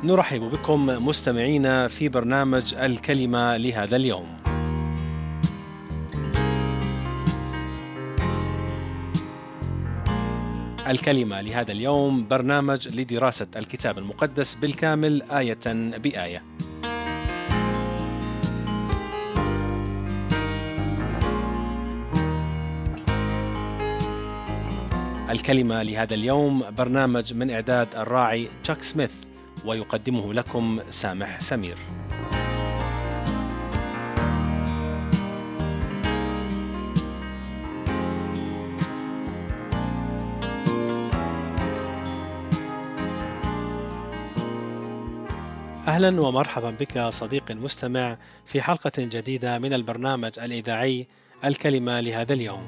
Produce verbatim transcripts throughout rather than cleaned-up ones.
نرحب بكم مستمعينا في برنامج الكلمة لهذا اليوم. الكلمة لهذا اليوم برنامج لدراسة الكتاب المقدس بالكامل آية بآية. الكلمة لهذا اليوم برنامج من إعداد الراعي تشاك سميث، ويقدمه لكم سامح سمير. أهلا ومرحبا بك صديقي المستمع في حلقة جديدة من البرنامج الإذاعي الكلمة لهذا اليوم.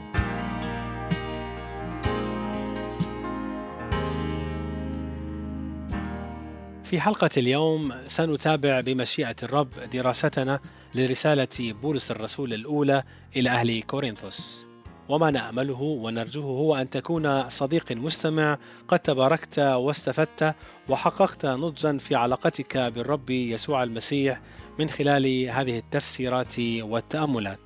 في حلقة اليوم سنتابع بمشيئة الرب دراستنا لرسالة بولس الرسول الأولى إلى أهل كورنثوس، وما نأمله ونرجوه هو أن تكون صديق مستمع قد تباركت واستفدت وحققت نضجا في علاقتك بالرب يسوع المسيح من خلال هذه التفسيرات والتأملات.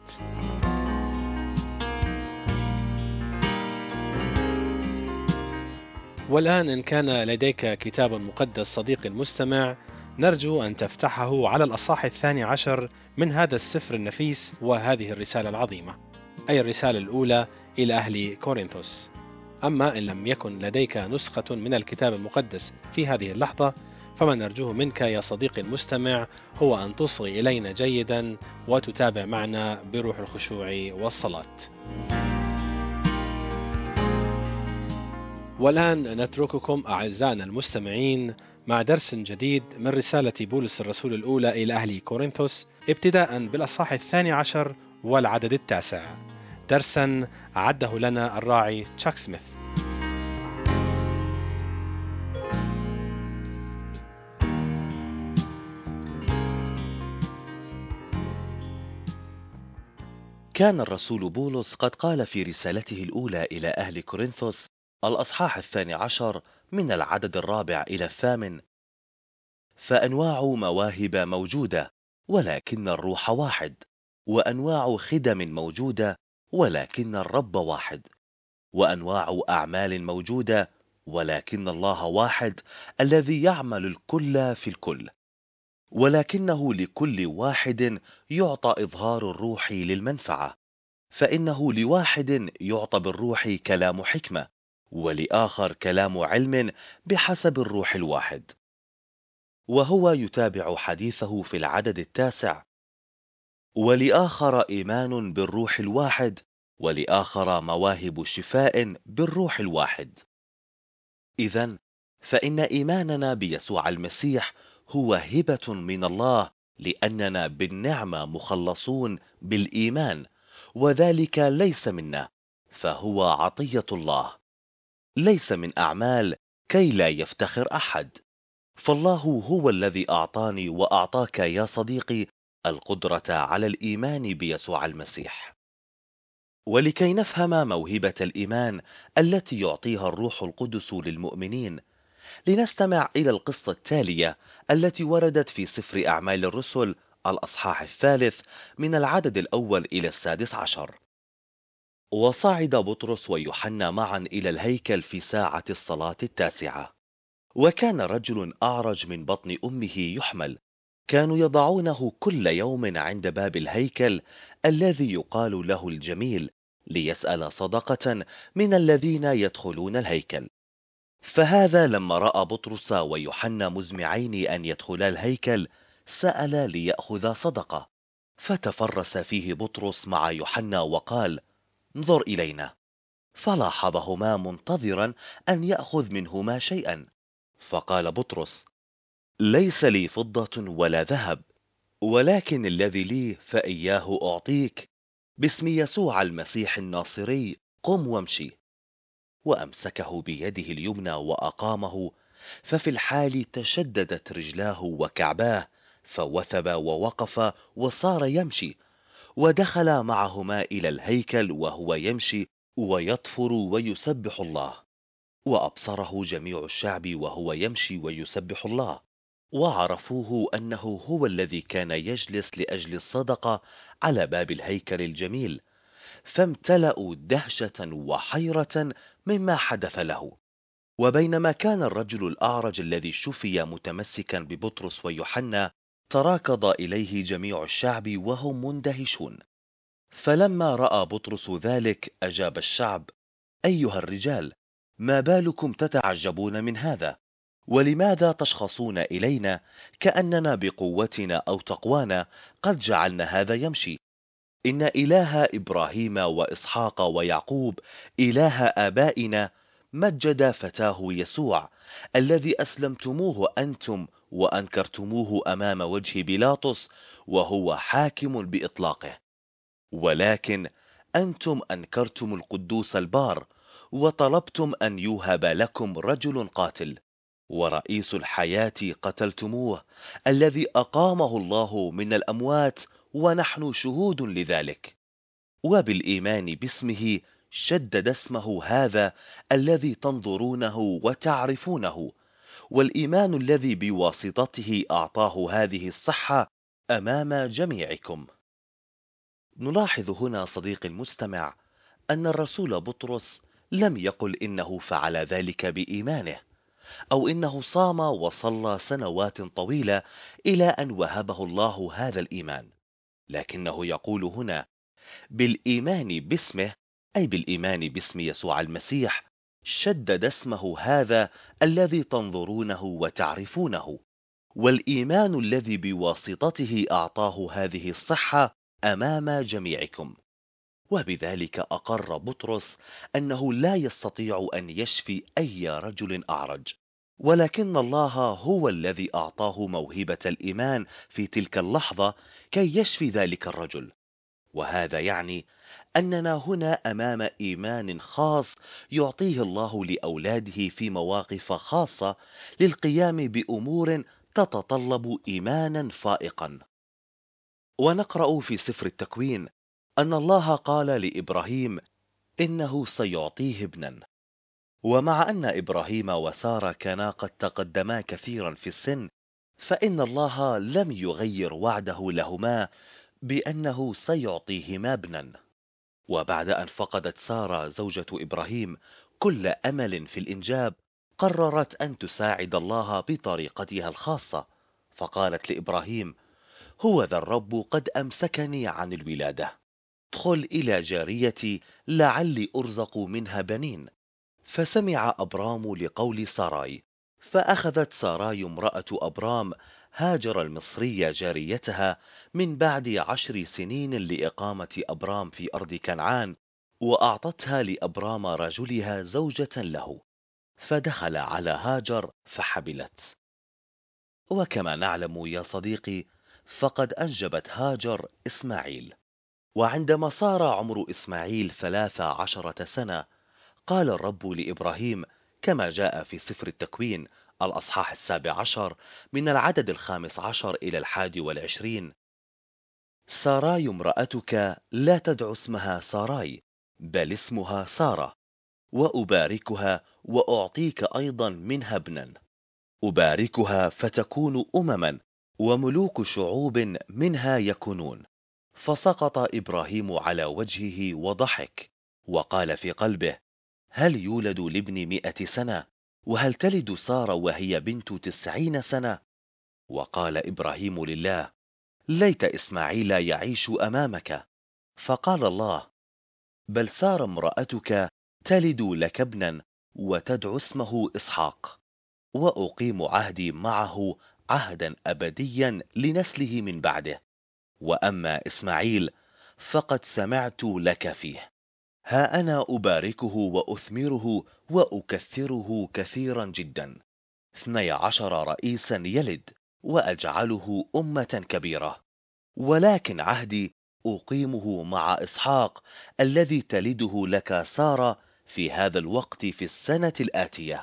والآن إن كان لديك كتاب مقدس صديقي المستمع، نرجو أن تفتحه على الأصحاح الثاني عشر من هذا السفر النفيس وهذه الرسالة العظيمة، أي الرسالة الأولى إلى أهل كورنثوس. أما إن لم يكن لديك نسخة من الكتاب المقدس في هذه اللحظة، فما نرجوه منك يا صديقي المستمع هو أن تصغي إلينا جيدا وتتابع معنا بروح الخشوع والصلاة. والآن نترككم أعزائنا المستمعين مع درس جديد من رسالة بولس الرسول الأولى إلى أهل كورنثوس، ابتداء بالأصحاح الثاني عشر والعدد التاسع، درسا أعده لنا الراعي تشاك سميث. كان الرسول بولس قد قال في رسالته الأولى إلى أهل كورنثوس الأصحاح الثاني عشر من العدد الرابع إلى الثامن: فأنواع مواهب موجودة ولكن الروح واحد، وأنواع خدم موجودة ولكن الرب واحد، وأنواع أعمال موجودة ولكن الله واحد الذي يعمل الكل في الكل، ولكنه لكل واحد يعطى إظهار الروح للمنفعة، فإنه لواحد يعطى بالروح كلام حكمة، ولآخر كلام علم بحسب الروح الواحد. وهو يتابع حديثه في العدد التاسع: ولآخر إيمان بالروح الواحد، ولآخر مواهب شفاء بالروح الواحد. إذن فإن إيماننا بيسوع المسيح هو هبة من الله، لأننا بالنعمة مخلصون بالإيمان، وذلك ليس منا، فهو عطية الله، ليس من أعمال، كي لا يفتخر أحد. فالله هو الذي أعطاني وأعطاك يا صديقي القدرة على الإيمان بيسوع المسيح. ولكي نفهم موهبة الإيمان التي يعطيها الروح القدس للمؤمنين، لنستمع إلى القصة التالية التي وردت في سفر أعمال الرسل الأصحاح الثالث من العدد الأول إلى السادس عشر. وصعد بطرس ويوحنا معا إلى الهيكل في ساعة الصلاة التاسعة، وكان رجل أعرج من بطن أمه يحمل، كانوا يضعونه كل يوم عند باب الهيكل الذي يقال له الجميل، ليسأل صدقة من الذين يدخلون الهيكل. فهذا لما رأى بطرس ويوحنا مزمعين أن يدخلا الهيكل، سأل ليأخذ صدقة، فتفرس فيه بطرس مع يوحنا وقال: انظر إلينا. فلاحظهما منتظرا أن يأخذ منهما شيئا، فقال بطرس: ليس لي فضة ولا ذهب، ولكن الذي لي فإياه أعطيك، باسم يسوع المسيح الناصري قم وامشي. وأمسكه بيده اليمنى وأقامه، ففي الحال تشددت رجلاه وكعباه، فوثب ووقف وصار يمشي، ودخل معهما إلى الهيكل وهو يمشي ويطفر ويسبح الله. وأبصره جميع الشعب وهو يمشي ويسبح الله، وعرفوه أنه هو الذي كان يجلس لأجل الصدقة على باب الهيكل الجميل، فامتلأوا دهشة وحيرة مما حدث له. وبينما كان الرجل الأعرج الذي شفي متمسكا ببطرس ويوحنا، تراكض إليه جميع الشعب وهم مندهشون. فلما رأى بطرس ذلك أجاب الشعب: أيها الرجال، ما بالكم تتعجبون من هذا؟ ولماذا تشخصون إلينا كأننا بقوتنا أو تقوانا قد جعلنا هذا يمشي؟ إن إله إبراهيم وإسحاق ويعقوب، إله آبائنا، مجد فتاه يسوع الذي أسلمتموه أنتم وأنكرتموه أمام وجه بيلاطس وهو حاكم بإطلاقه. ولكن أنتم أنكرتم القدوس البار، وطلبتم أن يوهب لكم رجل قاتل، ورئيس الحياة قتلتموه، الذي أقامه الله من الأموات، ونحن شهود لذلك. وبالإيمان باسمه شدد اسمه هذا الذي تنظرونه وتعرفونه، والإيمان الذي بواسطته أعطاه هذه الصحة أمام جميعكم. نلاحظ هنا صديقي المستمع أن الرسول بطرس لم يقل إنه فعل ذلك بإيمانه، أو إنه صام وصلى سنوات طويلة إلى أن وهبه الله هذا الإيمان، لكنه يقول هنا بالإيمان باسمه، أي بالإيمان باسم يسوع المسيح، شدد اسمه هذا الذي تنظرونه وتعرفونه، والإيمان الذي بواسطته أعطاه هذه الصحة أمام جميعكم. وبذلك أقر بطرس أنه لا يستطيع أن يشفي أي رجل أعرج، ولكن الله هو الذي أعطاه موهبة الإيمان في تلك اللحظة كي يشفي ذلك الرجل. وهذا يعني أننا هنا أمام إيمان خاص يعطيه الله لأولاده في مواقف خاصة للقيام بأمور تتطلب إيمانا فائقا. ونقرأ في سفر التكوين أن الله قال لإبراهيم إنه سيعطيه ابنا. ومع أن إبراهيم وسارة كانا قد تقدما كثيرا في السن، فإن الله لم يغير وعده لهما بأنه سيعطيهما ابنا. وبعد أن فقدت سارة زوجة إبراهيم كل أمل في الإنجاب، قررت أن تساعد الله بطريقتها الخاصة، فقالت لإبراهيم: هو ذا الرب قد أمسكني عن الولادة، ادخل إلى جاريتي لعلي أرزق منها بنين. فسمع أبرام لقول ساراي، فأخذت ساراي امرأة أبرام هاجر المصرية جاريتها من بعد عشر سنين لإقامة أبرام في أرض كنعان، وأعطتها لأبرام رجلها زوجة له، فدخل على هاجر فحبلت. وكما نعلم يا صديقي، فقد أنجبت هاجر إسماعيل. وعندما صار عمر إسماعيل ثلاث عشرة سنة، قال الرب لإبراهيم كما جاء في سفر التكوين الأصحاح السابع عشر من العدد الخامس عشر إلى الحادي والعشرين: ساراي امرأتك لا تدع اسمها ساراي، بل اسمها سارة، وأباركها وأعطيك أيضا منها ابنا، أباركها فتكون أمما، وملوك شعوب منها يكونون. فسقط إبراهيم على وجهه وضحك، وقال في قلبه: هل يولد لابن مئة سنة؟ وهل تلد سارة وهي بنت تسعين سنة؟ وقال إبراهيم لله: ليت إسماعيل يعيش أمامك. فقال الله: بل سارة امرأتك تلد لك ابنا، وتدعو اسمه إسحاق، وأقيم عهدي معه عهدا أبديا لنسله من بعده، وأما إسماعيل فقد سمعت لك فيه، ها أنا أباركه وأثمره وأكثره كثيرا جدا، اثني عشر رئيسا يلد، وأجعله أمة كبيرة. ولكن عهدي أقيمه مع إسحاق الذي تلده لك سارة في هذا الوقت في السنة الآتية.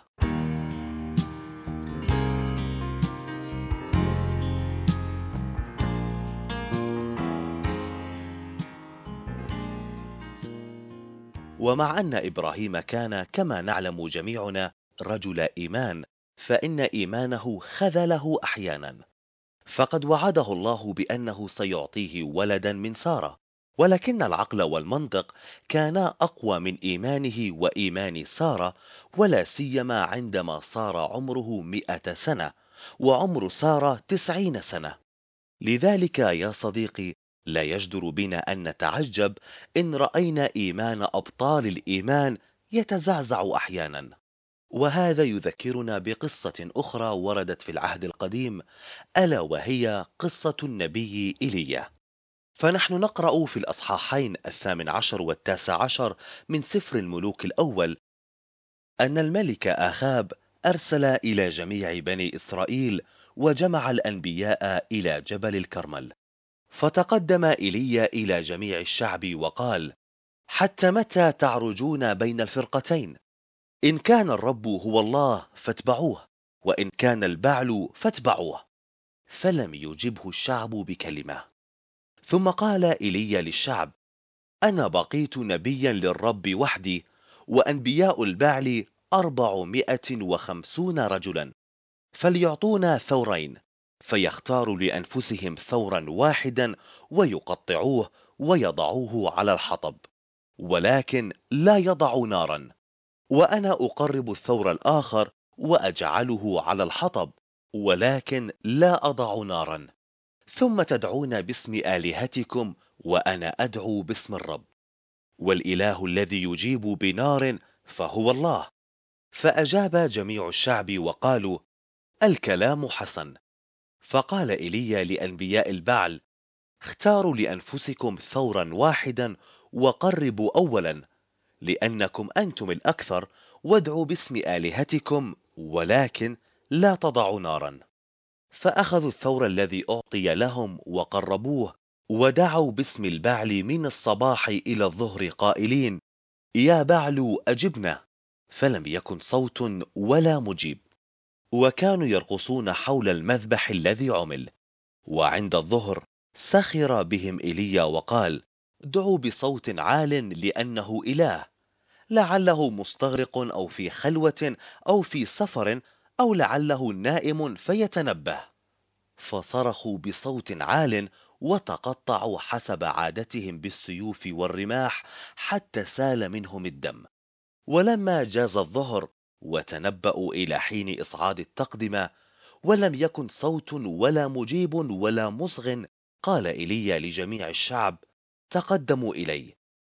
ومع أن إبراهيم كان كما نعلم جميعنا رجل إيمان، فإن إيمانه خذله أحيانا. فقد وعده الله بأنه سيعطيه ولدا من سارة، ولكن العقل والمنطق كانا أقوى من إيمانه وإيمان سارة، ولا سيما عندما صار عمره مئة سنة وعمر سارة تسعين سنة. لذلك يا صديقي، لا يجدر بنا أن نتعجب إن رأينا إيمان أبطال الإيمان يتزعزع أحيانا. وهذا يذكرنا بقصة أخرى وردت في العهد القديم، ألا وهي قصة النبي إيليا. فنحن نقرأ في الأصحاحين الثامن عشر والتاسع عشر من سفر الملوك الأول أن الملك آخاب أرسل إلى جميع بني إسرائيل وجمع الأنبياء إلى جبل الكرمل. فتقدم إيليا إلى جميع الشعب وقال: حتى متى تعرجون بين الفرقتين؟ إن كان الرب هو الله فاتبعوه، وإن كان البعل فاتبعوه. فلم يجبه الشعب بكلمة. ثم قال إيليا للشعب: أنا بقيت نبيا للرب وحدي، وأنبياء البعل أربعمائة وخمسون رجلا، فليعطونا ثورين، فيختاروا لأنفسهم ثورا واحدا ويقطعوه ويضعوه على الحطب، ولكن لا يضعوا نارا. وأنا أقرب الثور الآخر وأجعله على الحطب، ولكن لا أضع نارا. ثم تدعون باسم آلهتكم وأنا أدعو باسم الرب، والإله الذي يجيب بنار فهو الله. فأجاب جميع الشعب وقالوا: الكلام حسن. فقال إيليا لأنبياء البعل: اختاروا لأنفسكم ثورا واحدا وقربوا أولا، لأنكم أنتم الأكثر، وادعوا باسم آلهتكم، ولكن لا تضعوا نارا. فأخذوا الثور الذي أعطي لهم وقربوه، ودعوا باسم البعل من الصباح إلى الظهر قائلين: يا بعل أجبنا. فلم يكن صوت ولا مجيب، وكانوا يرقصون حول المذبح الذي عمل. وعند الظهر سخر بهم إيليا وقال: دعوا بصوت عال لأنه إله، لعله مستغرق أو في خلوة أو في سفر، أو لعله نائم فيتنبه. فصرخوا بصوت عال وتقطعوا حسب عادتهم بالسيوف والرماح حتى سال منهم الدم. ولما جاز الظهر وتنبأوا إلى حين إصعاد التقدمة ولم يكن صوت ولا مجيب ولا مصغ، قال إيليا لجميع الشعب: تقدموا إلي.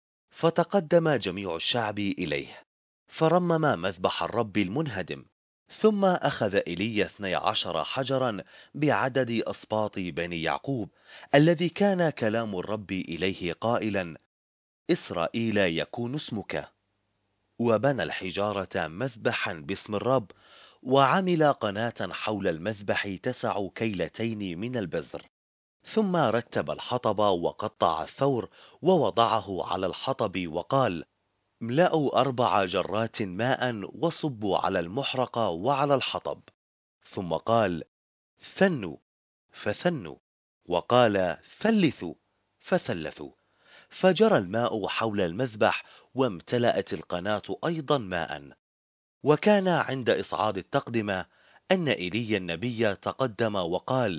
فتقدم جميع الشعب إليه، فرمم مذبح الرب المنهدم. ثم أخذ إيليا اثني عشر حجرا بعدد أسباط بني يعقوب، الذي كان كلام الرب إليه قائلا: إسرائيل يكون اسمك. وبنى الحجارة مذبحا باسم الرب، وعمل قناة حول المذبح تسع كيلتين من البزر. ثم رتب الحطب وقطع الثور ووضعه على الحطب وقال: املأوا أربع جرات ماء وصبوا على المحرق وعلى الحطب. ثم قال: ثنوا، فثنوا، وقال: ثلثوا، فثلثوا. فجرى الماء حول المذبح، وامتلأت القناة أيضا ماء. وكان عند إصعاد التقدمة أن إيليا النبي تقدم وقال: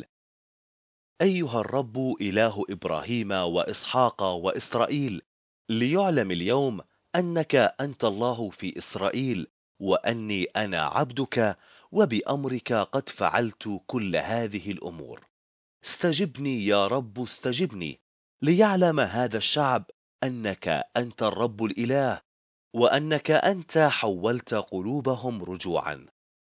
أيها الرب إله إبراهيم وإسحاق وإسرائيل، ليعلم اليوم أنك أنت الله في إسرائيل، وأني أنا عبدك، وبأمرك قد فعلت كل هذه الأمور. استجبني يا رب، استجبني، ليعلم هذا الشعب أنك أنت الرب الإله، وأنك أنت حولت قلوبهم رجوعا.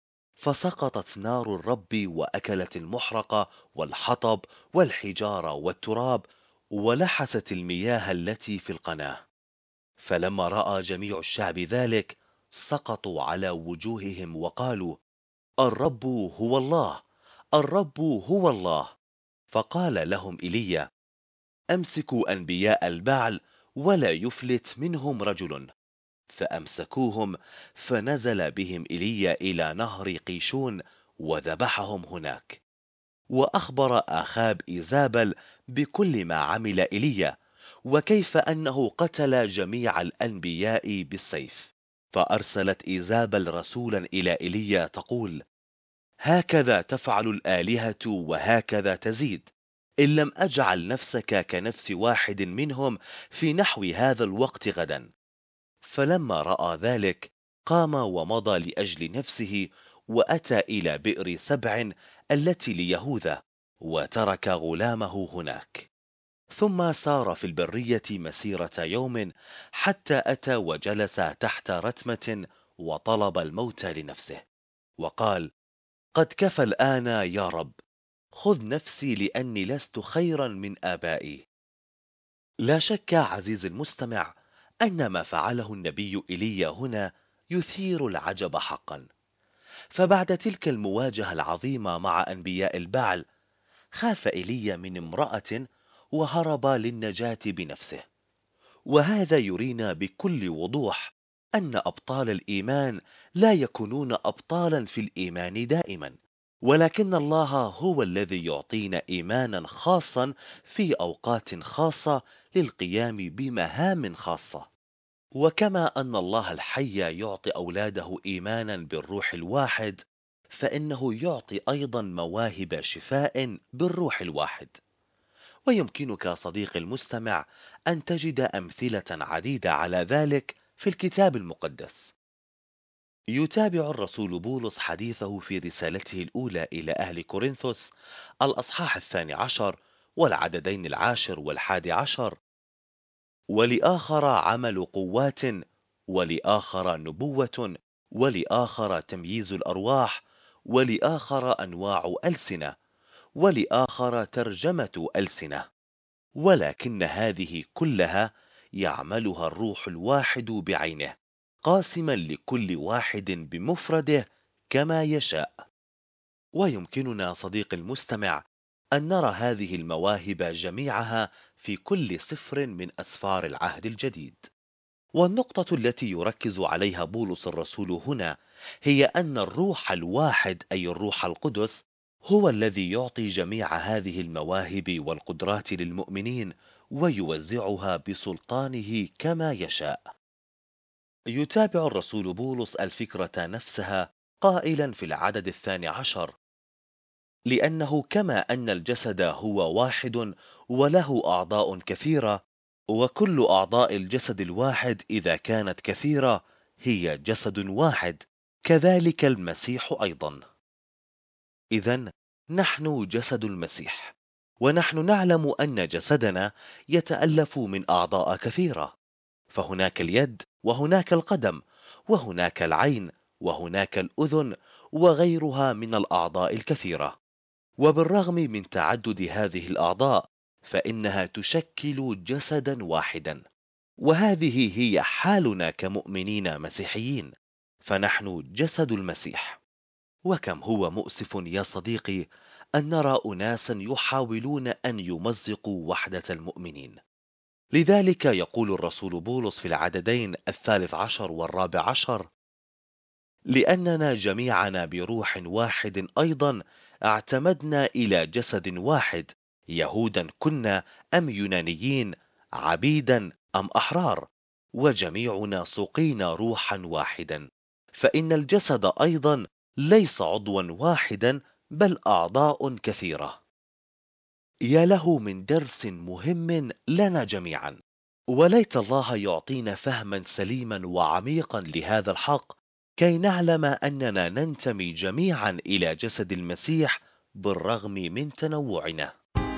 فسقطت نار الرب وأكلت المحرقة والحطب والحجارة والتراب، ولحست المياه التي في القناة. فلما رأى جميع الشعب ذلك سقطوا على وجوههم وقالوا: الرب هو الله، الرب هو الله. فقال لهم إيليا: أمسكوا أنبياء البعل ولا يفلت منهم رجل. فأمسكوهم، فنزل بهم إيليا إلى نهر قيشون وذبحهم هناك. وأخبر آخاب إيزابل بكل ما عمل إيليا، وكيف أنه قتل جميع الأنبياء بالسيف. فأرسلت إيزابل رسولا إلى إيليا تقول: هكذا تفعل الآلهة وهكذا تزيد، إن لم أجعل نفسك كنفس واحد منهم في نحو هذا الوقت غدا. فلما رأى ذلك قام ومضى لأجل نفسه، وأتى إلى بئر سبع التي ليهوذا، وترك غلامه هناك. ثم سار في البرية مسيرة يوم، حتى أتى وجلس تحت رتمة وطلب الموت لنفسه، وقال: قد كفى الآن يا رب، خذ نفسي لأني لست خيرا من آبائي. لا شك عزيزي المستمع أن ما فعله النبي إيليا هنا يثير العجب حقا. فبعد تلك المواجهة العظيمة مع أنبياء البعل، خاف إيليا من امرأة وهرب للنجاة بنفسه. وهذا يرينا بكل وضوح أن أبطال الإيمان لا يكونون أبطالا في الإيمان دائما، ولكن الله هو الذي يعطينا إيمانا خاصا في أوقات خاصة للقيام بمهام خاصة. وكما أن الله الحي يعطي أولاده إيمانا بالروح الواحد، فإنه يعطي أيضا مواهب شفاء بالروح الواحد. ويمكنك صديقي المستمع أن تجد أمثلة عديدة على ذلك في الكتاب المقدس. يتابع الرسول بولس حديثه في رسالته الأولى إلى أهل كورنثوس الأصحاح الثاني عشر والعددين العاشر والحادي عشر: ولآخر عمل قوات، ولآخر نبوة، ولآخر تمييز الأرواح، ولآخر أنواع ألسنة، ولآخر ترجمة ألسنة، ولكن هذه كلها يعملها الروح الواحد بعينه، قاسما لكل واحد بمفرده كما يشاء. ويمكننا صديقي المستمع أن نرى هذه المواهب جميعها في كل سفر من أسفار العهد الجديد. والنقطة التي يركز عليها بولس الرسول هنا هي أن الروح الواحد أي الروح القدس هو الذي يعطي جميع هذه المواهب والقدرات للمؤمنين، ويوزعها بسلطانه كما يشاء. يتابع الرسول بولس الفكرة نفسها قائلا في العدد الثاني عشر: لأنه كما أن الجسد هو واحد وله أعضاء كثيرة، وكل أعضاء الجسد الواحد إذا كانت كثيرة هي جسد واحد، كذلك المسيح أيضا. إذن نحن جسد المسيح، ونحن نعلم أن جسدنا يتألف من أعضاء كثيرة، فهناك اليد، وهناك القدم، وهناك العين، وهناك الأذن، وغيرها من الأعضاء الكثيرة. وبالرغم من تعدد هذه الأعضاء فإنها تشكل جسدا واحدا، وهذه هي حالنا كمؤمنين مسيحيين، فنحن جسد المسيح. وكم هو مؤسف يا صديقي أن نرى أناسا يحاولون أن يمزقوا وحدة المؤمنين. لذلك يقول الرسول بولس في العددين الثالث عشر والرابع عشر: لأننا جميعنا بروح واحد أيضا اعتمدنا إلى جسد واحد، يهودا كنا أم يونانيين، عبيدا أم أحرار، وجميعنا سقينا روحا واحدا، فإن الجسد أيضا ليس عضوا واحدا بل أعضاء كثيرة. يا له من درس مهم لنا جميعا، وليت الله يعطينا فهما سليما وعميقا لهذا الحق، كي نعلم أننا ننتمي جميعا إلى جسد المسيح بالرغم من تنوعنا.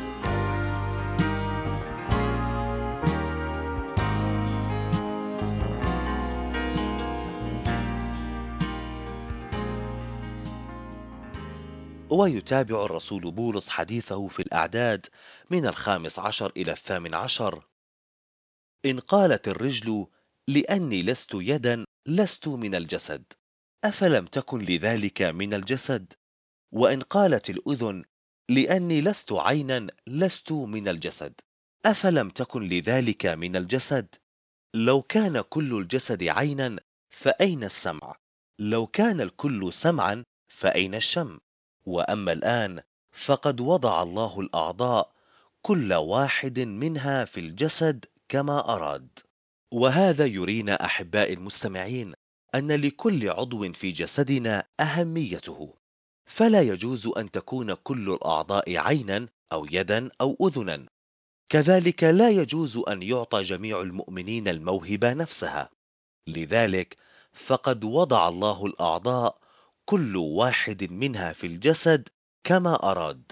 ويتابع الرسول بولس حديثه في الأعداد من الخامس عشر إلى الثامن عشر: إن قالت الرجل لأني لست يدا لست من الجسد، أفلم تكن لذلك من الجسد؟ وإن قالت الأذن لأني لست عينا لست من الجسد، أفلم تكن لذلك من الجسد؟ لو كان كل الجسد عينا فأين السمع؟ لو كان الكل سمعا فأين الشم؟ وأما الآن فقد وضع الله الأعضاء كل واحد منها في الجسد كما أراد. وهذا يرينا أحباء المستمعين أن لكل عضو في جسدنا أهميته، فلا يجوز أن تكون كل الأعضاء عينا أو يدا أو أذنا. كذلك لا يجوز أن يعطى جميع المؤمنين الموهبة نفسها. لذلك فقد وضع الله الأعضاء كل واحد منها في الجسد كما أراد.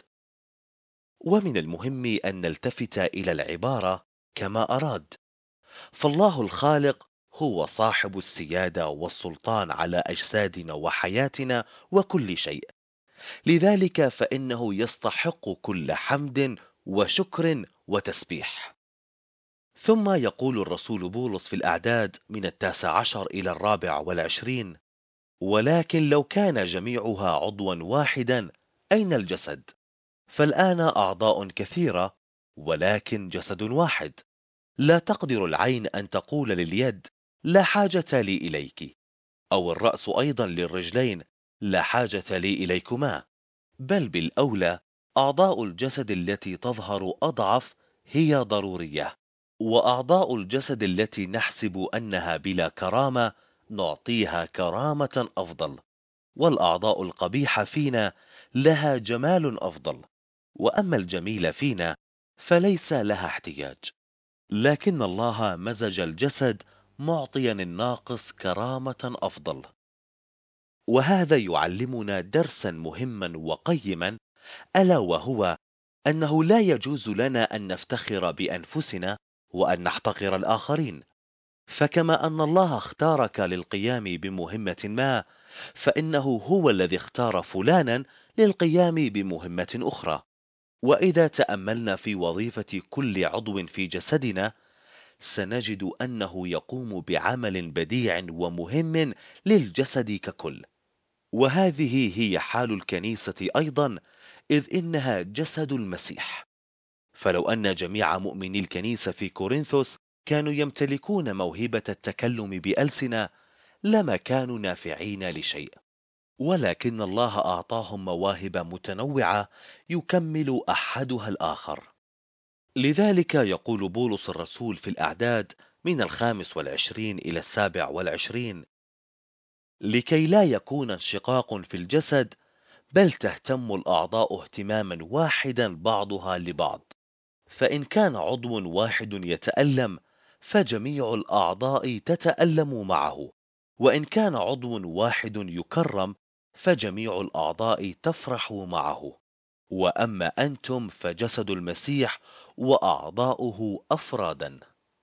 ومن المهم أن نلتفت إلى العبارة كما أراد، فالله الخالق هو صاحب السيادة والسلطان على أجسادنا وحياتنا وكل شيء. لذلك فإنه يستحق كل حمد وشكر وتسبيح. ثم يقول الرسول بولس في الأعداد من التاسع عشر إلى الرابع والعشرين: ولكن لو كان جميعها عضوا واحدا أين الجسد؟ فالآن أعضاء كثيرة ولكن جسد واحد. لا تقدر العين أن تقول لليد لا حاجة لي إليك، أو الرأس أيضا للرجلين لا حاجة لي إليكما. بل بالأولى أعضاء الجسد التي تظهر أضعف هي ضرورية، وأعضاء الجسد التي نحسب أنها بلا كرامة نعطيها كرامة أفضل، والأعضاء القبيحة فينا لها جمال أفضل، وأما الجميل فينا فليس لها احتياج. لكن الله مزج الجسد معطيا الناقص كرامة أفضل. وهذا يعلمنا درسا مهما وقيما، ألا وهو أنه لا يجوز لنا أن نفتخر بأنفسنا وأن نحتقر الآخرين. فكما أن الله اختارك للقيام بمهمة ما، فإنه هو الذي اختار فلانا للقيام بمهمة أخرى. وإذا تأملنا في وظيفة كل عضو في جسدنا سنجد أنه يقوم بعمل بديع ومهم للجسد ككل. وهذه هي حال الكنيسة أيضا، إذ إنها جسد المسيح. فلو أن جميع مؤمني الكنيسة في كورنثوس كانوا يمتلكون موهبة التكلم بألسنة لما كانوا نافعين لشيء، ولكن الله أعطاهم مواهب متنوعة يكمل أحدها الآخر. لذلك يقول بولس الرسول في الأعداد من الخامس والعشرين إلى السابع والعشرين: لكي لا يكون انشقاق في الجسد، بل تهتم الأعضاء اهتماما واحدا بعضها لبعض. فإن كان عضو واحد يتألم فجميع الأعضاء تتألم معه، وإن كان عضو واحد يكرم فجميع الأعضاء تفرح معه. وأما أنتم فجسد المسيح وأعضاؤه أفرادا.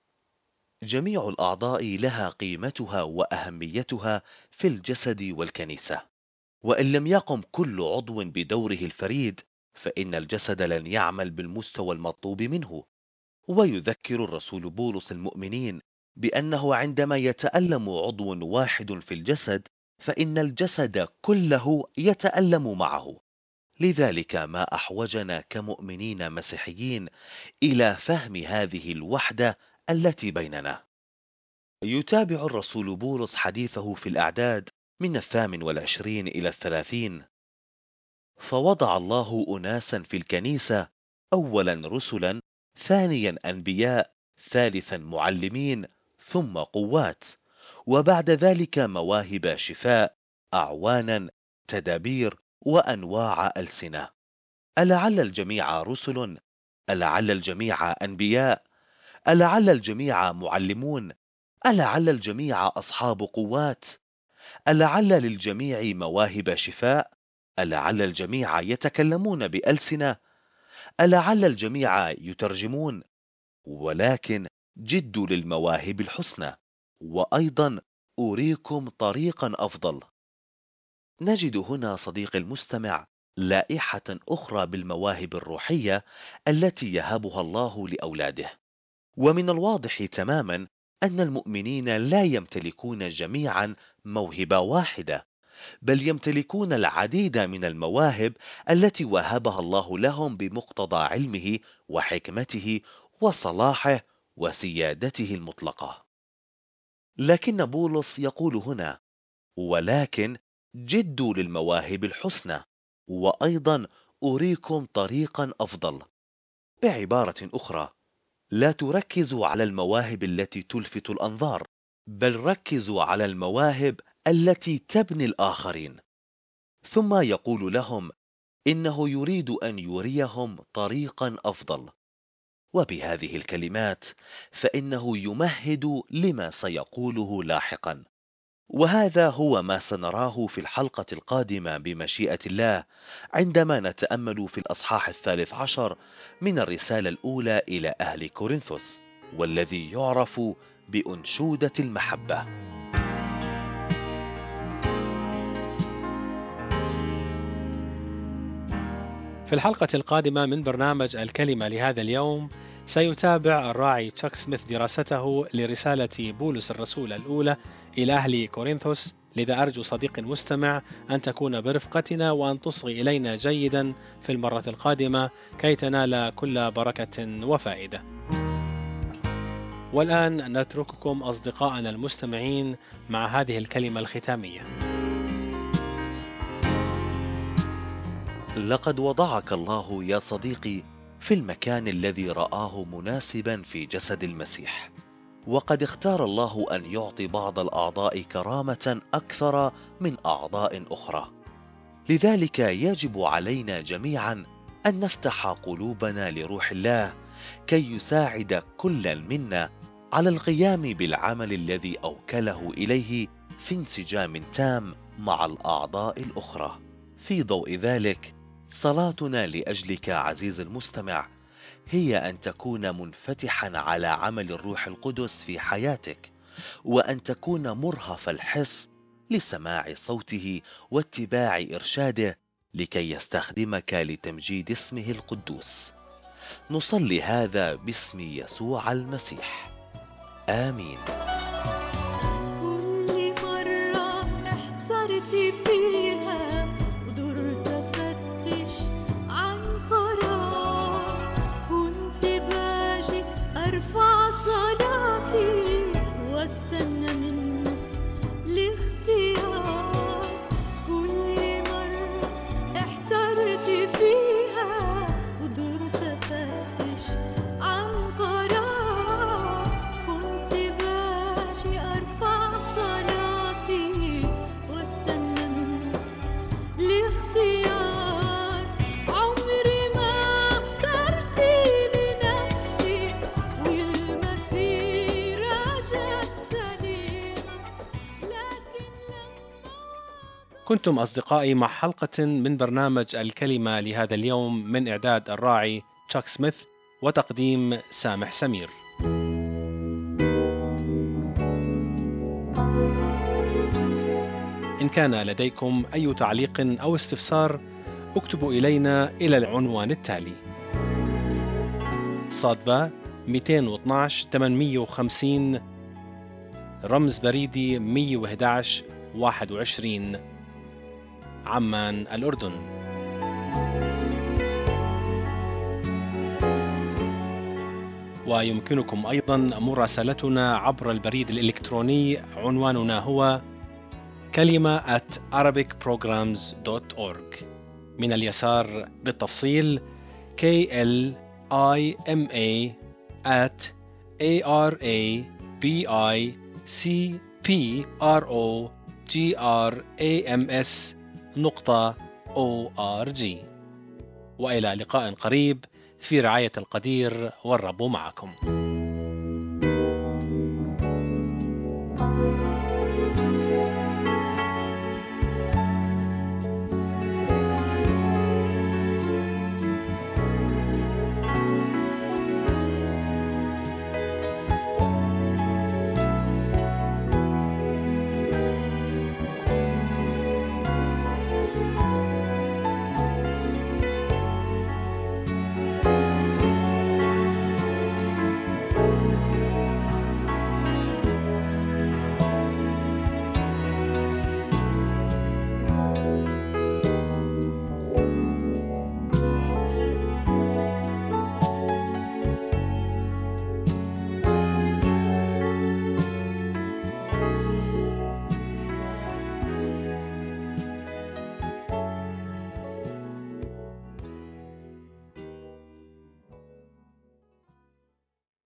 جميع الأعضاء لها قيمتها وأهميتها في الجسد والكنيسة، وإن لم يقم كل عضو بدوره الفريد فإن الجسد لن يعمل بالمستوى المطلوب منه. ويذكر الرسول بولس المؤمنين بأنه عندما يتألم عضو واحد في الجسد فإن الجسد كله يتألم معه. لذلك ما أحوجنا كمؤمنين مسيحيين إلى فهم هذه الوحدة التي بيننا. يتابع الرسول بولس حديثه في الأعداد من الثامن والعشرين إلى الثلاثين: فوضع الله أناسا في الكنيسة، أولا رسلا، ثانيا أنبياء، ثالثا معلمين، ثم قوات، وبعد ذلك مواهب شفاء، أعوانا، تدابير، وأنواع ألسنة. ألعل الجميع رسل؟ ألعل الجميع أنبياء؟ ألعل الجميع معلمون؟ ألعل الجميع أصحاب قوات؟ ألعل للجميع مواهب شفاء؟ ألعل الجميع يتكلمون بألسنة؟ ألعل الجميع يترجمون؟ ولكن جدوا للمواهب الحسنى، وأيضا أريكم طريقا أفضل. نجد هنا صديق المستمع لائحة أخرى بالمواهب الروحية التي يهبها الله لأولاده. ومن الواضح تماما أن المؤمنين لا يمتلكون جميعا موهبة واحدة، بل يمتلكون العديد من المواهب التي وهبها الله لهم بمقتضى علمه وحكمته وصلاحه وسيادته المطلقة. لكن بولس يقول هنا: ولكن جدوا للمواهب الحسنى، وأيضا أريكم طريقا أفضل. بعبارة أخرى، لا تركزوا على المواهب التي تلفت الأنظار، بل ركزوا على المواهب التي تبني الآخرين. ثم يقول لهم إنه يريد أن يريهم طريقا أفضل، وبهذه الكلمات فإنه يمهد لما سيقوله لاحقا. وهذا هو ما سنراه في الحلقة القادمة بمشيئة الله، عندما نتأمل في الأصحاح الثالث عشر من الرسالة الأولى إلى أهل كورنثوس، والذي يعرف بأنشودة المحبة. في الحلقة القادمة من برنامج الكلمة لهذا اليوم سيتابع الراعي تشاك سميث دراسته لرسالة بولس الرسول الأولى إلى أهل كورنثوس. لذا أرجو صديقي المستمع أن تكون برفقتنا وأن تصغي إلينا جيدا في المرة القادمة كي تنال كل بركة وفائدة. والآن نترككم أصدقائنا المستمعين مع هذه الكلمة الختامية. لقد وضعك الله يا صديقي في المكان الذي رآه مناسبا في جسد المسيح، وقد اختار الله أن يعطي بعض الأعضاء كرامة أكثر من أعضاء أخرى. لذلك يجب علينا جميعا أن نفتح قلوبنا لروح الله كي يساعد كلا منا على القيام بالعمل الذي أوكله إليه في انسجام تام مع الأعضاء الأخرى. في ضوء ذلك، صلاتنا لأجلك عزيز المستمع هي أن تكون منفتحا على عمل الروح القدس في حياتك، وأن تكون مرهف الحس لسماع صوته واتباع إرشاده لكي يستخدمك لتمجيد اسمه القدوس. نصلي هذا باسم يسوع المسيح، آمين. كل مرة احترت فيها ودرت أفتش عن قرار، كنت باجي أرفع صلاتي واستنى منك الاختيار. كل مرة احترت فيها ودرت أفتش عن قرار، كنت باجي أرفع صلاتي واستنى منك الاختيار. عمري ما اخترت لنفسي والمسيرة جت سليمة، لكن لما كنتم أصدقائي مع حلقة من برنامج الكلمة لهذا اليوم من إعداد الراعي تشاك سميث وتقديم سامح سمير. إن كان لديكم أي تعليق أو استفسار اكتبوا إلينا إلى العنوان التالي: صادبة مئتين واثناشر ثمانمئة وخمسين، رمز بريدي مئة وأحد عشر واحد وعشرين، عمان الأردن. ويمكنكم أيضا مراسلتنا عبر البريد الإلكتروني، عنواننا هو كلمة at arabic programs dot org. من اليسار بالتفصيل K L I M A at A R A B I C P R O G R A M S نقطة O R G. وإلى لقاء قريب في رعاية القدير، والرب معكم.